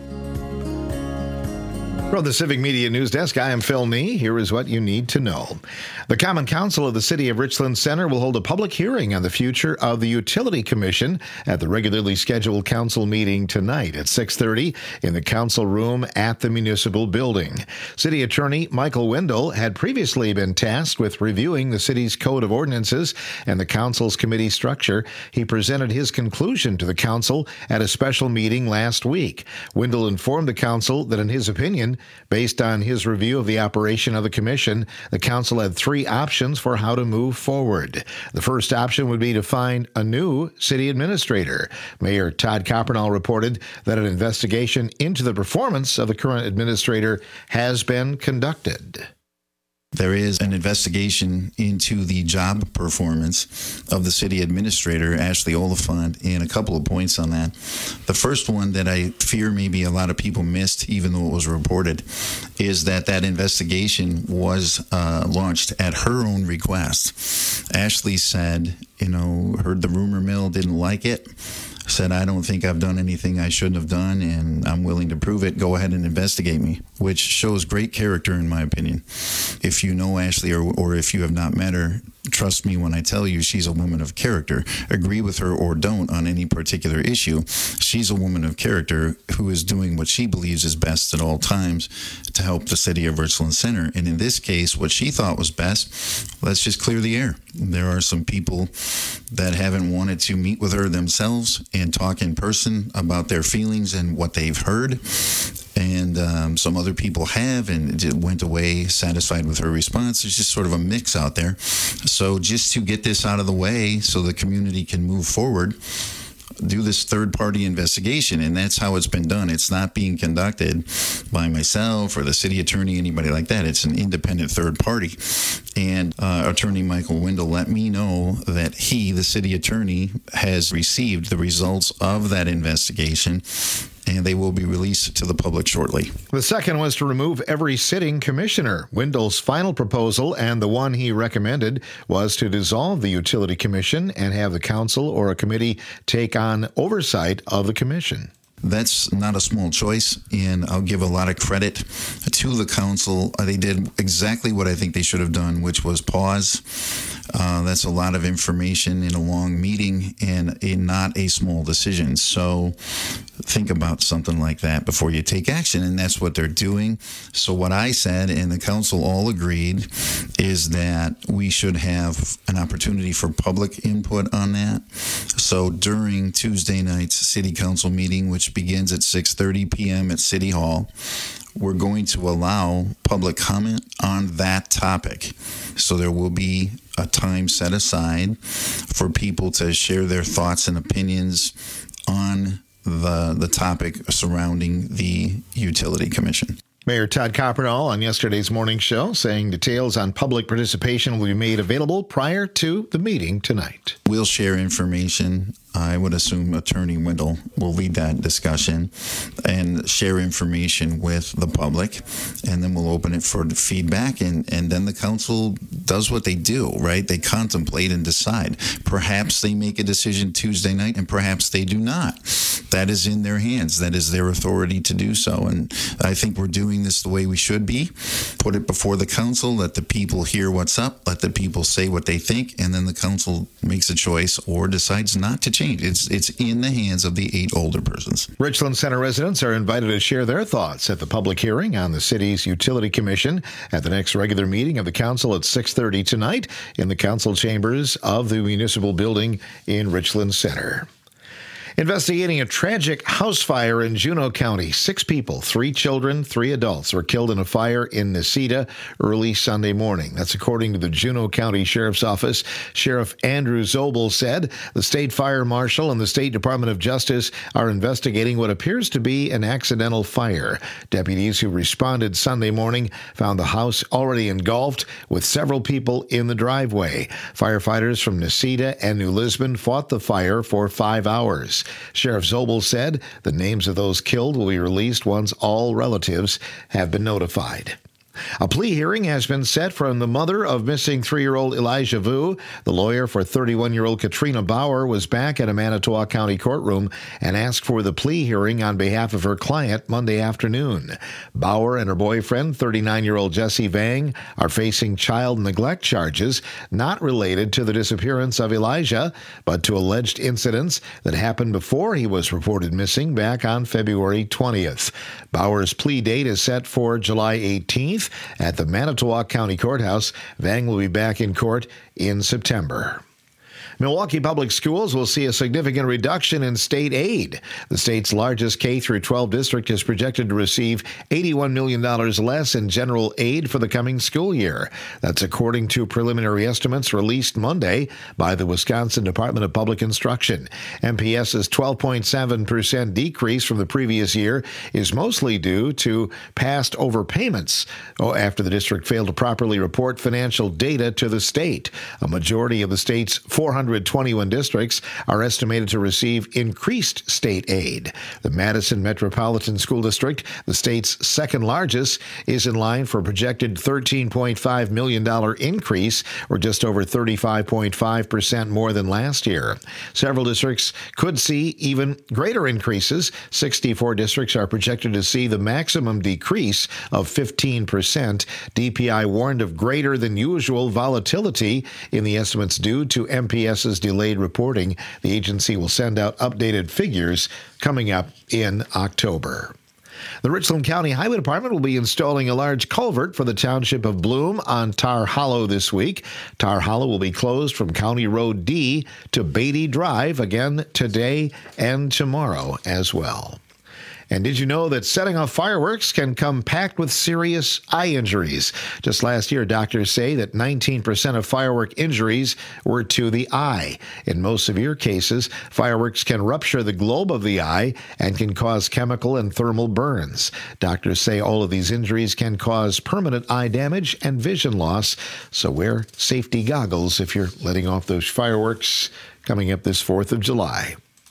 From the Civic Media News Desk, I am Phil Nee. Here is what you need to know. The Common Council of the City of Richland Center will hold a public hearing on the future of the Utility Commission at the regularly scheduled council meeting tonight at six thirty in the council room at the municipal building. City Attorney Michael Wendell had previously been tasked with reviewing the city's code of ordinances and the council's committee structure. He presented his conclusion to the council at a special meeting last week. Wendell informed the council that in his opinion, based on his review of the operation of the commission, the council had three options for how to move forward. The first option would be to find a new city administrator. Mayor Todd Coppernall reported that an investigation into the performance of the current administrator has been conducted. There is an investigation into the job performance of the city administrator, Ashley Oliphant, and a couple of points on that. The first one that I fear maybe a lot of people missed, even though it was reported, is that that investigation was uh, launched at her own request. Ashley said, you know, heard the rumor mill, didn't like it, said, I don't think I've done anything I shouldn't have done, and I'm willing to prove it. Go ahead and investigate me, which shows great character, in my opinion. If you know Ashley, or, or if you have not met her, trust me when I tell you she's a woman of character. Agree with her or don't on any particular issue. She's a woman of character who is doing what she believes is best at all times to help the city of Richland Center. And in this case, what she thought was best, let's just clear the air. There are some people that haven't wanted to meet with her themselves and talk in person about their feelings and what they've heard. And um, some other people have, and it went away satisfied with her response. There's just sort of a mix out there. So just to get this out of the way so the community can move forward, do this third-party investigation, and that's how it's been done. It's not being conducted by myself or the city attorney, anybody like that. It's an independent third party. And uh, Attorney Michael Wendell let me know that he, the city attorney, has received the results of that investigation, and they will be released to the public shortly. The second was to remove every sitting commissioner. Wendell's final proposal, and the one he recommended, was to dissolve the Utility Commission and have the council or a committee take on oversight of the commission. that's not a small choice, and I'll give a lot of credit to the council. They did exactly what I think they should have done, which was pause. Uh, that's a lot of information in a long meeting and a, not a small decision. So think about something like that before you take action, and that's what they're doing. So what I said, and the council all agreed, is that we should have an opportunity for public input on that. So during Tuesday night's city council meeting, which begins at six thirty p.m. at City Hall, we're going to allow public comment on that topic. So there will be a time set aside for people to share their thoughts and opinions on the the topic surrounding the Utility Commission. Mayor Todd Coppernoll on yesterday's morning show saying details on public participation will be made available prior to the meeting tonight. We'll share information. I would assume Attorney Wendell will lead that discussion and share information with the public, and then we'll open it for feedback, and, and then the council does what they do, right? They contemplate and decide. Perhaps they make a decision Tuesday night, and perhaps they do not. That is in their hands. That is their authority to do so, and I think we're doing this the way we should be. Put it before the council, let the people hear what's up, let the people say what they think, and then the council makes a choice or decides not to change. It's it's in the hands of the eight older persons. Richland Center residents are invited to share their thoughts at the public hearing on the city's Utility Commission at the next regular meeting of the council at six thirty tonight in the council chambers of the municipal building in Richland Center. Investigating a tragic house fire in Juneau County. Six people, three children, three adults, were killed in a fire in Necedah early Sunday morning. That's according to the Juneau County Sheriff's Office. Sheriff Andrew Zobel said the state fire marshal and the State Department of Justice are investigating what appears to be an accidental fire. Deputies who responded Sunday morning found the house already engulfed with several people in the driveway. Firefighters from Necedah and New Lisbon fought the fire for five hours. Sheriff Zobel said the names of those killed will be released once all relatives have been notified. A plea hearing has been set from the mother of missing three-year-old Elijah Vu. The lawyer for thirty-one-year-old Katrina Bauer was back at a Manitowoc County courtroom and asked for the plea hearing on behalf of her client Monday afternoon. Bauer and her boyfriend, thirty-nine-year-old Jesse Vang, are facing child neglect charges not related to the disappearance of Elijah, but to alleged incidents that happened before he was reported missing back on February twentieth. Bauer's plea date is set for July eighteenth. At the Manitowoc County Courthouse. Vang will be back in court in September. Milwaukee Public Schools will see a significant reduction in state aid. The state's largest K through twelve district is projected to receive eighty-one million dollars less in general aid for the coming school year. That's according to preliminary estimates released Monday by the Wisconsin Department of Public Instruction. MPS's twelve point seven percent decrease from the previous year is mostly due to past overpayments after the district failed to properly report financial data to the state. A majority of the state's four hundred twenty-one districts are estimated to receive increased state aid. The Madison Metropolitan School District, the state's second largest, is in line for a projected thirteen point five million dollars increase, or just over thirty-five point five percent more than last year. Several districts could see even greater increases. sixty-four districts are projected to see the maximum decrease of fifteen percent. D P I warned of greater than usual volatility in the estimates due to M P S delayed reporting. The agency will send out updated figures coming up in October. The Richland County Highway Department will be installing a large culvert for the township of Bloom on Tar Hollow this week. Tar Hollow will be closed from County Road D to Beatty Drive again today and tomorrow as well. And did you know that setting off fireworks can come packed with serious eye injuries? Just last year, doctors say that nineteen percent of firework injuries were to the eye. In most severe cases, fireworks can rupture the globe of the eye and can cause chemical and thermal burns. Doctors say all of these injuries can cause permanent eye damage and vision loss, so wear safety goggles if you're letting off those fireworks coming up this fourth of July.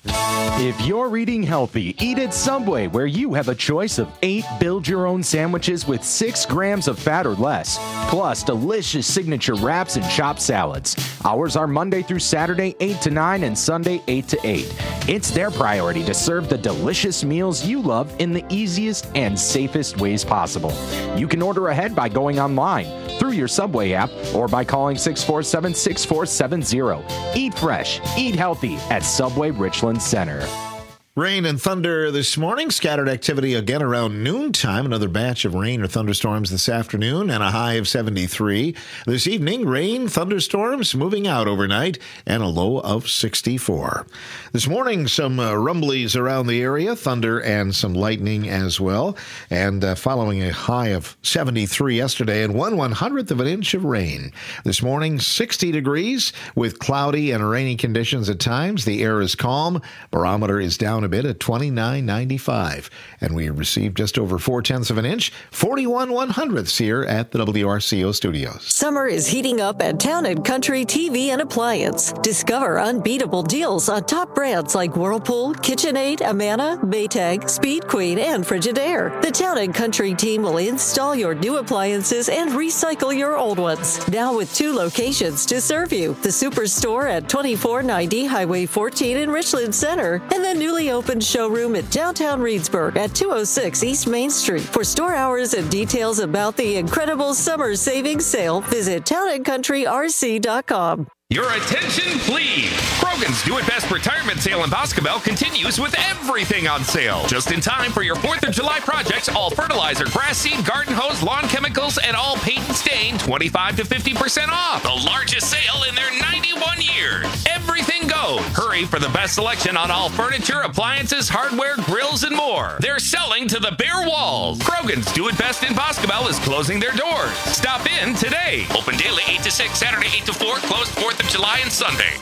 If you're eating healthy, eat at Subway, where you have a choice of eight build-your-own sandwiches with six grams of fat or less, plus delicious signature wraps and chopped salads. Hours are Monday through Saturday, eight to nine, and Sunday, eight to eight. It's their priority to serve the delicious meals you love in the easiest and safest ways possible. You can order ahead by going online, through your Subway app, or by calling six four seven, six four seven zero. Eat fresh, eat healthy at Subway Richland Center. Rain and thunder this morning. Scattered activity again around noontime. Another batch of rain or thunderstorms this afternoon and a high of seventy-three. This evening, rain, thunderstorms moving out overnight and a low of sixty-four. This morning, some uh, rumblies around the area, thunder and some lightning as well. And uh, following a high of seventy-three yesterday and one one hundredth of an inch of rain. This morning, sixty degrees with cloudy and rainy conditions at times. The air is calm. Barometer is down a bit at twenty-nine ninety-five, and we received just over four tenths of an inch, forty-one one hundredths here at the W R C O studios. Summer is heating up at Town and Country T V and Appliance. Discover unbeatable deals on top brands like Whirlpool, KitchenAid, Amana, Maytag, Speed Queen, and Frigidaire. The Town and Country team will install your new appliances and recycle your old ones. Now with two locations to serve you: the Superstore at twenty-four ninety Highway fourteen in Richland Center, and the newly opened showroom at downtown Reedsburg at two oh six East Main Street. For store hours and details about the incredible summer savings sale, visit town and country r c dot com. Your attention, please. Krogan's Do It Best retirement sale in Boscobel continues with everything on sale. Just in time for your fourth of July projects, all fertilizer, grass seed, garden hose, lawn chemicals, and all paint and stain, twenty-five to fifty percent off. The largest sale in their ninety-one years. Everything goes. Hurry for the best selection on all furniture, appliances, hardware, grills, and more. They're selling to the bare walls. Krogan's Do It Best in Boscobel is closing their doors. Stop in today. Open daily eight to six, Saturday eight to four, closed fourth of July and Sunday.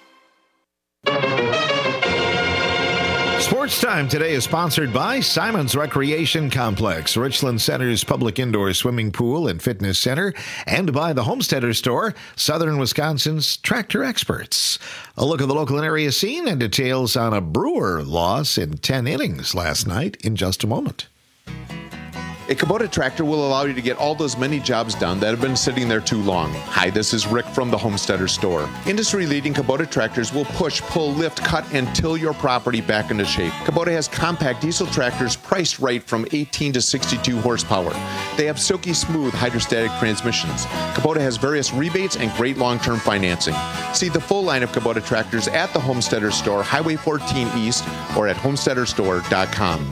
Sports Time today is sponsored by Simon's Recreation Complex, Richland Center's public indoor swimming pool and fitness center, and by the Homesteader Store, Southern Wisconsin's tractor experts. A look at the local and area scene and details on a Brewer loss in ten innings last night in just a moment. A Kubota tractor will allow you to get all those many jobs done that have been sitting there too long. Hi, this is Rick from the Homesteader Store. Industry-leading Kubota tractors will push, pull, lift, cut, and till your property back into shape. Kubota has compact diesel tractors priced right from eighteen to sixty-two horsepower. They have silky smooth hydrostatic transmissions. Kubota has various rebates and great long-term financing. See the full line of Kubota tractors at the Homesteader Store, Highway fourteen East, or at homesteader store dot com.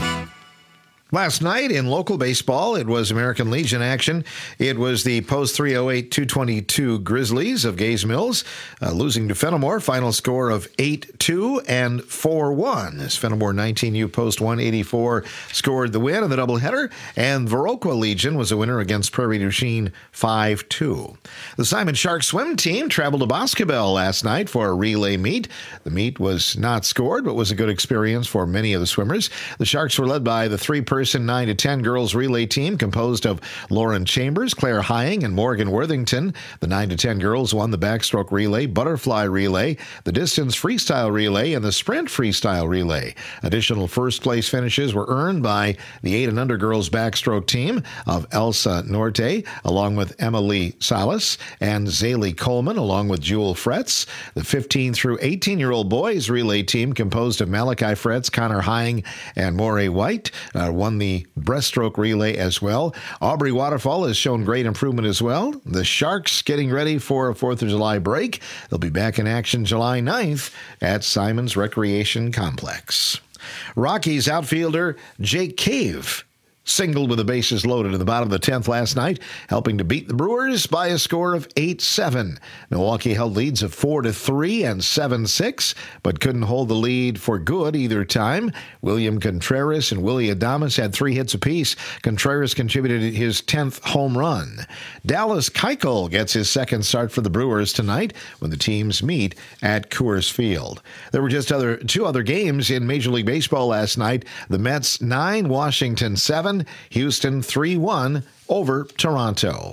Last night in local baseball, it was American Legion action. It was the post three oh eight two twenty-two Grizzlies of Gaze Mills uh, losing to Fenimore. Final score of eight two and four one. As Fenimore nineteen U post one eighty-four scored the win in the doubleheader, and Viroqua Legion was a winner against Prairie du Chien five two. The Simon Shark swim team traveled to Boscobel last night for a relay meet. The meet was not scored, but was a good experience for many of the swimmers. The Sharks were led by the three-person nine to ten girls relay team composed of Lauren Chambers, Claire Hying, and Morgan Worthington. The nine to ten girls won the backstroke relay, butterfly relay, the distance freestyle relay, and the sprint freestyle relay. Additional first-place finishes were earned by the eight and under girls backstroke team of Elsa Norte, along with Emily Salas, and Zaylee Coleman, along with Jewel Fretz. The fifteen through eighteen-year-old boys relay team composed of Malachi Fretz, Connor Hying, and Morey White uh, won the breaststroke relay as well. Aubrey Waterfall has shown great improvement as well. The Sharks getting ready for a fourth of July break. They'll be back in action July ninth at Simon's Recreation Complex. Rockies outfielder Jake Cave singled with the bases loaded in the bottom of the tenth last night, helping to beat the Brewers by a score of eight seven. Milwaukee held leads of four to three and seven six, but couldn't hold the lead for good either time. William Contreras and Willie Adames had three hits apiece. Contreras contributed his tenth home run. Dallas Keuchel gets his second start for the Brewers tonight when the teams meet at Coors Field. There were just other two other games in Major League Baseball last night. The Mets nine, Washington seven. Houston three one over Toronto.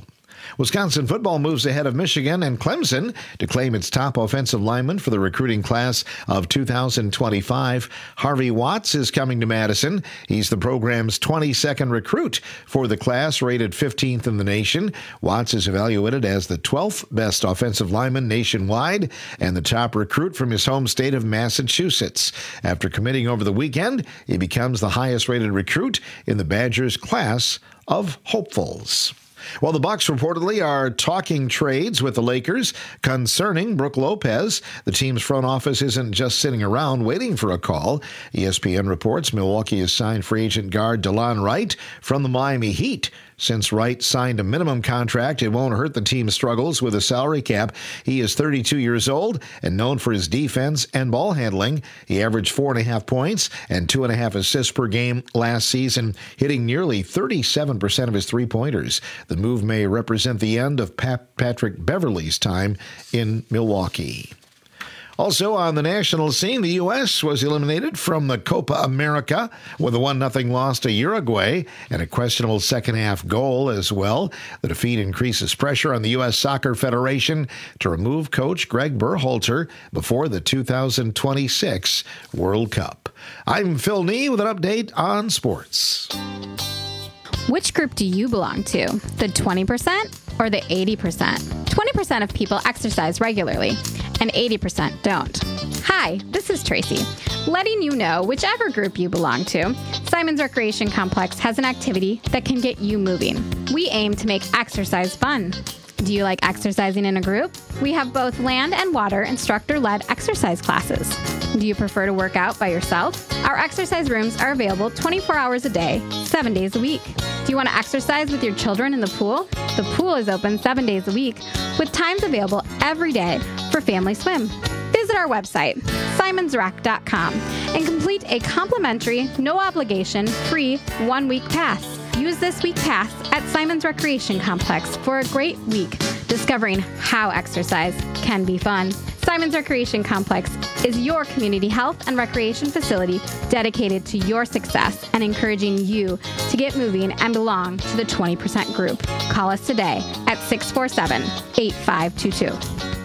Wisconsin football moves ahead of Michigan and Clemson to claim its top offensive lineman for the recruiting class of two thousand twenty-five. Harvey Watts is coming to Madison. He's the program's twenty-second recruit for the class, rated fifteenth in the nation. Watts is evaluated as the twelfth best offensive lineman nationwide and the top recruit from his home state of Massachusetts. After committing over the weekend, he becomes the highest-rated recruit in the Badgers class of hopefuls. Well, the Bucks reportedly are talking trades with the Lakers concerning Brook Lopez. The team's front office isn't just sitting around waiting for a call. E S P N reports Milwaukee has signed free agent guard DeLon Wright from the Miami Heat. Since Wright signed a minimum contract, it won't hurt the team's struggles with a salary cap. He is thirty-two years old and known for his defense and ball handling. He averaged four and a half points and two and a half assists per game last season, hitting nearly thirty-seven percent of his three-pointers. The move may represent the end of Pat- Patrick Beverley's time in Milwaukee. Also on the national scene, the U S was eliminated from the Copa America with a one nothing loss to Uruguay and a questionable second-half goal as well. The defeat increases pressure on the U S Soccer Federation to remove coach Greg Berhalter before the two thousand twenty-six World Cup. I'm Phil Nee with an update on sports. Which group do you belong to? The twenty percent or the eighty percent? twenty percent of people exercise regularly, and eighty percent don't. Hi, this is Tracy, letting you know whichever group you belong to, Simon's Recreation Complex has an activity that can get you moving. We aim to make exercise fun. Do you like exercising in a group? We have both land and water instructor-led exercise classes. Do you prefer to work out by yourself? Our exercise rooms are available twenty-four hours a day, seven days a week. Do you want to exercise with your children in the pool? The pool is open seven days a week with times available every day for family swim. Visit our website, simons rec dot com, and complete a complimentary, no-obligation, free one-week pass. Use this week pass at Simon's Recreation Complex for a great week discovering how exercise can be fun. Simon's Recreation Complex is your community health and recreation facility dedicated to your success and encouraging you to get moving and belong to the twenty percent group. Call us today at six four seven, eight five two two.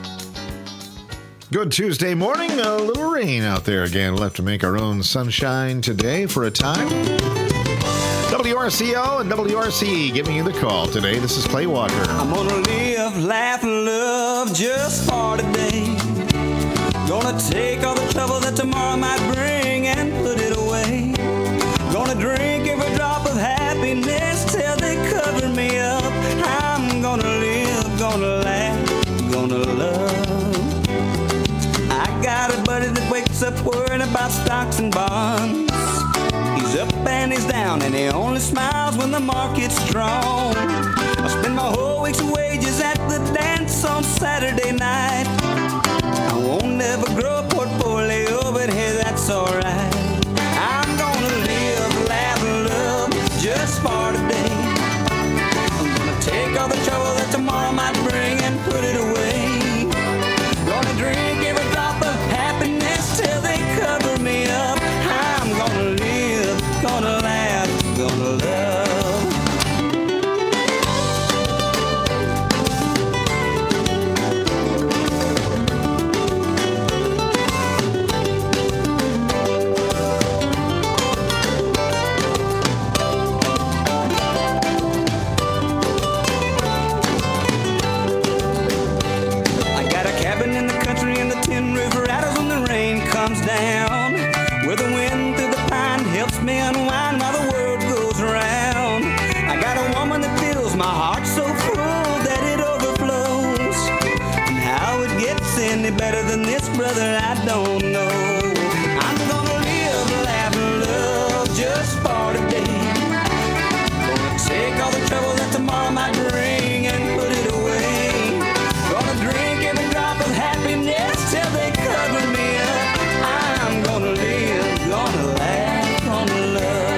Good Tuesday morning. A little rain out there again. We'll have to make our own sunshine today for a time. W R C O and W R C E giving you the call today. This is Clay Walker. I'm gonna live, laugh, and love just for today. Gonna take all the trouble that tomorrow might bring and put it away. Gonna drink every drop of happiness till they cover me up. I'm gonna live, gonna laugh, gonna love. I got a buddy that wakes up worrying about stocks and bonds. He's up and he's down and he only smiles when the market's strong. I spend my whole week's wages at the dance on Saturday night. I won't ever grow a portfolio, but hey, that's alright. I'm gonna live, laugh, and love just for today. I'm gonna take all the trouble that tomorrow might bring and put it away. Gonna drink every drop of happiness till they cover me up. I'm gonna live, gonna laugh, gonna love. I got a cabin in the country and the Tin River rattles when the rain comes down, where the wind through the pine helps me unwind while the world goes around. I got a woman that fills my heart so full that it overflows. And how it gets any better than this, brother, I don't know. I'm gonna live, laugh, and love just for today. Gonna take all the trouble that tomorrow might bring and put it away. Gonna drink every drop of happiness till they cover me up. I'm gonna live, gonna laugh, gonna love.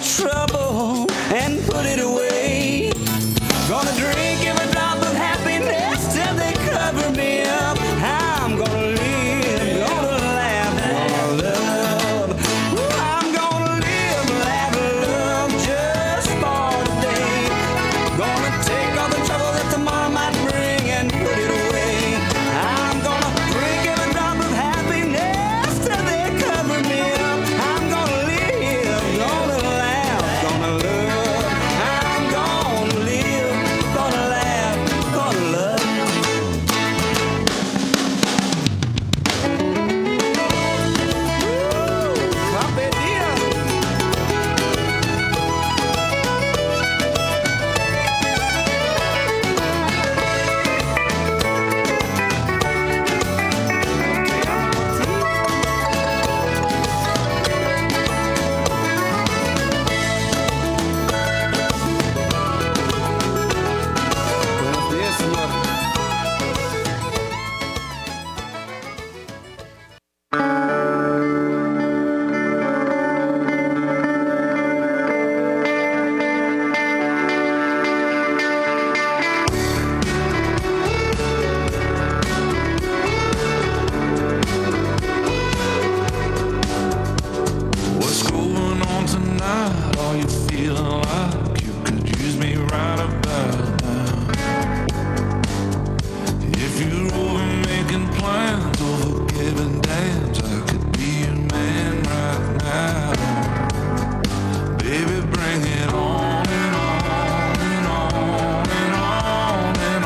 trouble and put it away. Gonna drink every drop of happiness till they cover me up. I'm gonna live, gonna laugh, gonna love. Ooh, I'm gonna live, laugh, love just for today. Gonna take all the trouble that tomorrow might bring and put it away. I'm gonna drink every drop of happiness till they cover me up. I'm gonna live, gonna laugh, gonna love. I'm gonna live, gonna laugh, gonna love. Woo! Pop it, dear. Well, this look. What's going on tonight? Are you feeling like you could use me right about now? If you're over making plans or giving dance, I could be your man right now. Baby, bring it on and on and on and on and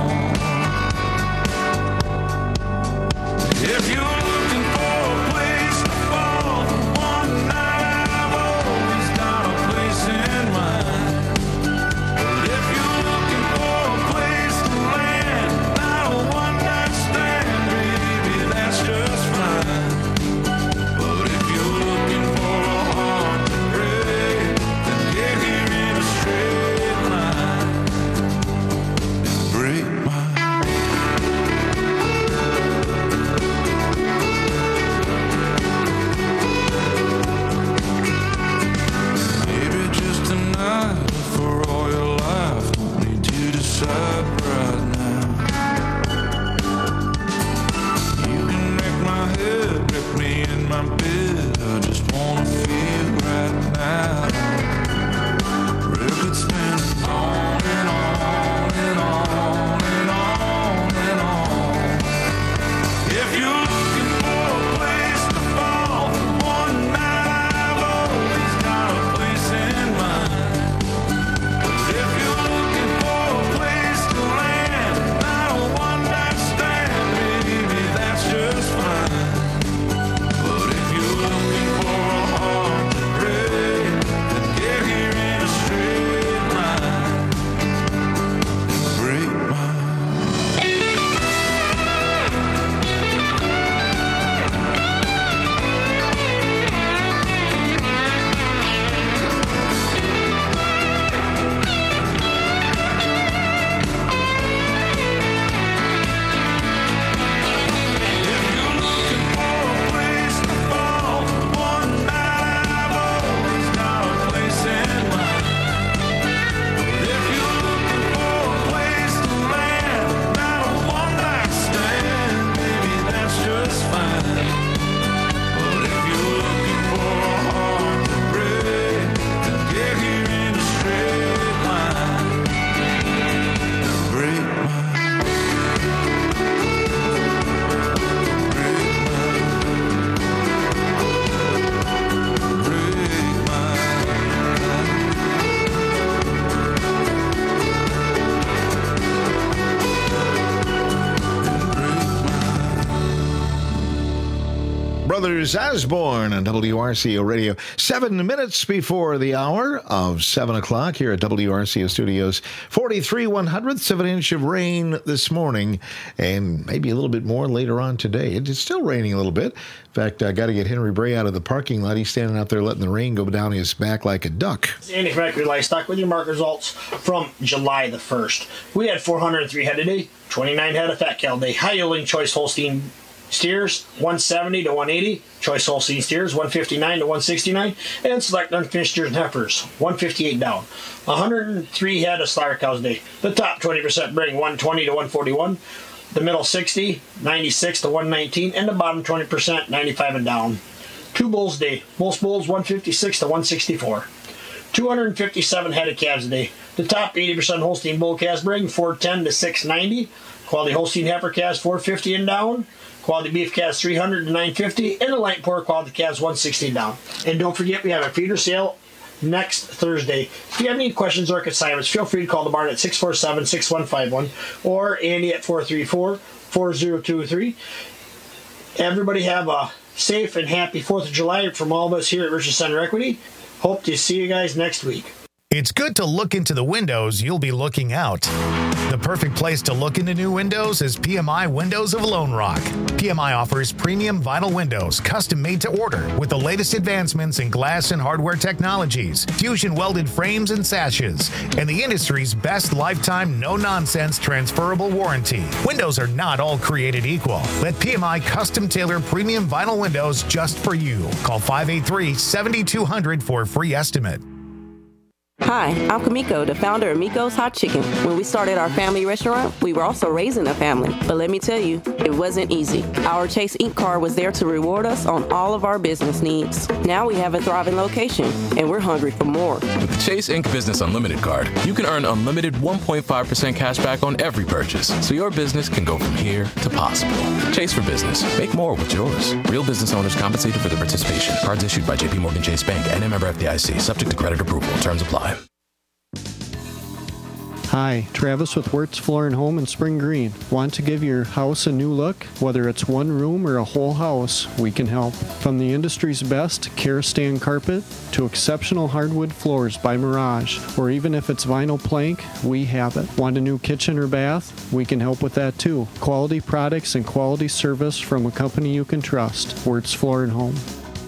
on. If you're looking for a place to fall, one night I've always got a place in mind. But if you're looking for a place to land, not a one night stand, baby, that's just fine. But if you're looking for a heart to break, then get here in a straight line and break mine. Maybe just tonight, for all your life, don't need to decide right now. You can wreck my head, wreck me in my bed, I just wanna feel right now. Record spinning on and on and on and on and on. If you're looking for a place to fall, one night I've always got a place in mind. If you're looking for a place to land, not a one night stand, baby, that's just fine. But if you're looking for a heart to break, then get here in a straight line and break mine. If you're looking for a place to fall, one night I've always got a place in mind. If you're looking for a place to land, not a one night stand, baby, that's just fine. But if you're looking for a heart to break, then get here in a straight line and break mine. Brothers Osborne on W R C O Radio. Seven minutes before the hour of seven o'clock here at W R C O Studios. forty-three one hundredths of an inch of rain this morning, and maybe a little bit more later on today. It's still raining a little bit. In fact, I got to get Henry Bray out of the parking lot. He's standing out there letting the rain go down his back like a duck. Andy from Equity Livestock with your market results from July the first. We had four hundred three head today, twenty-nine head of fat cattle day, high yielding choice Holstein steers one seventy to one eighty. Choice Holstein steers one fifty-nine to one sixty-nine. And select unfinished steers and heifers one fifty-eight down. one hundred three head of slaughter cows a day. The top twenty percent bring one twenty to one forty-one. The middle sixty, ninety-six to one nineteen. And the bottom twenty percent, ninety-five and down. Two bulls a day. Most bulls one fifty-six to one sixty-four. two hundred fifty-seven head of calves a day. The top eighty percent Holstein bull calves bring four ten to six ninety. Quality Holstein heifer calves four fifty and down. Quality beef calves three hundred to nine fifty. And the light pork quality calves one sixty and down. And don't forget, we have a feeder sale next Thursday. If you have any questions or consignments, feel free to call the barn at six four seven, six one five one or Andy at four three four, four zero two three. Everybody have a safe and happy fourth of July from all of us here at Richland Center Equity. Hope to see you guys next week. It's good to look into the windows you'll be looking out. The perfect place to look into new windows is P M I Windows of Lone Rock. P M I offers premium vinyl windows, custom made to order, with the latest advancements in glass and hardware technologies, fusion welded frames and sashes, and the industry's best lifetime no-nonsense transferable warranty. Windows are not all created equal. Let P M I custom tailor premium vinyl windows just for you. Call five eight three, seven two zero zero for a free estimate. Hi, I'm Kamiko, the founder of Miko's Hot Chicken. When we started our family restaurant, we were also raising a family. But let me tell you, it wasn't easy. Our Chase Ink card was there to reward us on all of our business needs. Now we have a thriving location, and we're hungry for more. With the Chase Ink Business Unlimited card, you can earn unlimited one point five percent cash back on every purchase, so your business can go from here to possible. Chase for business. Make more with yours. Real business owners compensated for their participation. Cards issued by J P Morgan Chase Bank and a member F D I C. Subject to credit approval. Terms apply. Hi, Travis with Wirtz Floor and Home in Spring Green. Want to give your house a new look? Whether it's one room or a whole house, we can help. From the industry's best Kerastane carpet to exceptional hardwood floors by Mirage, or even if it's vinyl plank, we have it. Want a new kitchen or bath? We can help with that too. Quality products and quality service from a company you can trust. Wirtz Floor and Home.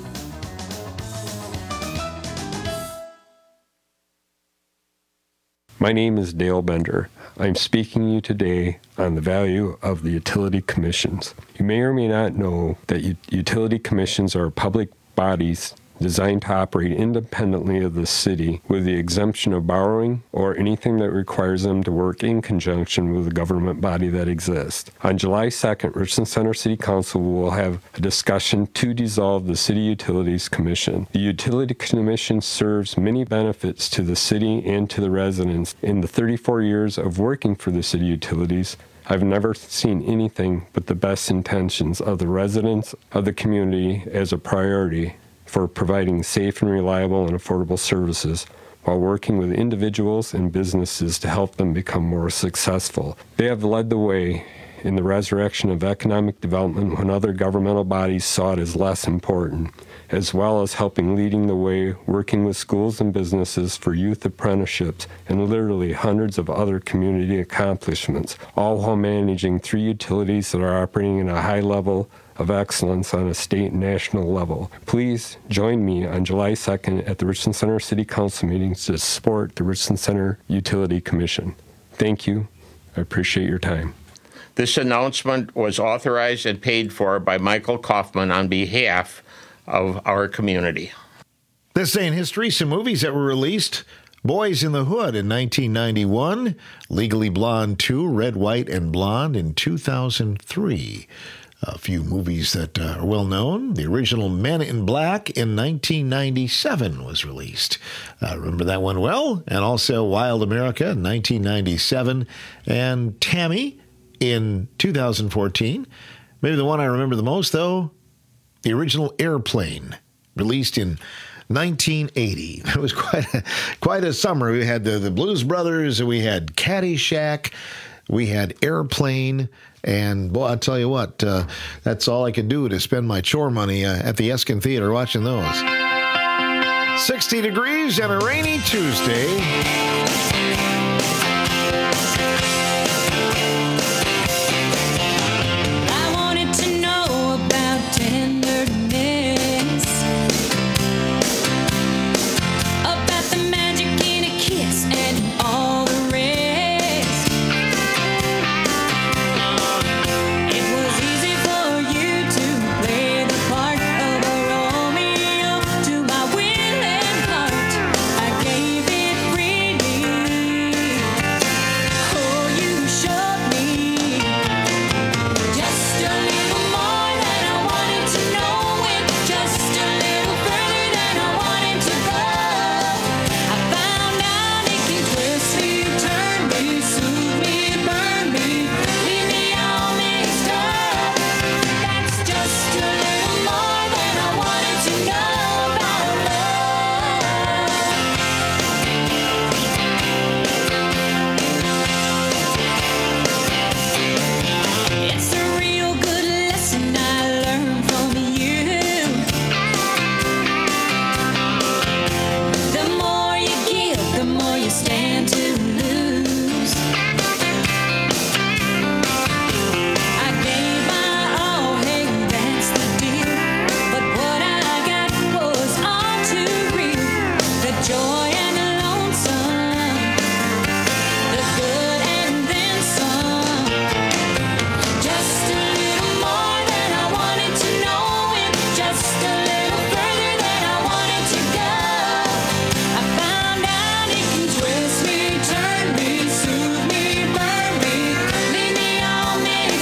My name is Dale Bender. I'm speaking to you today on the value of the utility commissions. You may or may not know that u- utility commissions are public bodies designed to operate independently of the city with the exemption of borrowing or anything that requires them to work in conjunction with the government body that exists. On July second, Richland Center City Council will have a discussion to dissolve the City Utilities Commission. The Utility Commission serves many benefits to the city and to the residents. In the thirty-four years of working for the city utilities, I've never seen anything but the best intentions of the residents of the community as a priority for providing safe and reliable and affordable services while working with individuals and businesses to help them become more successful. They have led the way in the resurrection of economic development when other governmental bodies saw it as less important, as well as helping leading the way working with schools and businesses for youth apprenticeships and literally hundreds of other community accomplishments, all while managing three utilities that are operating at a high level of excellence on a state and national level. Please join me on July second at the Richland Center City Council meetings to support the Richland Center Utility Commission. Thank you. I appreciate your time. This announcement was authorized and paid for by Michael Kaufman on behalf of our community. This day in history, some movies that were released. Boys in the Hood in nineteen ninety-one, Legally Blonde two, Red, White, and Blonde in two thousand three. A few movies that uh, are well known. The original Men in Black in nineteen ninety-seven was released. Uh, remember that one well? And also Wild America in nineteen ninety-seven and Tammy in two thousand fourteen. Maybe the one I remember the most, though, the original Airplane, released in nineteen eighty. It was quite a, quite a summer. We had the, the Blues Brothers, we had Caddyshack, we had Airplane, and boy, I'll tell you what, uh, that's all I could do to spend my chore money uh, at the Eskin Theater watching those. sixty degrees and a rainy Tuesday.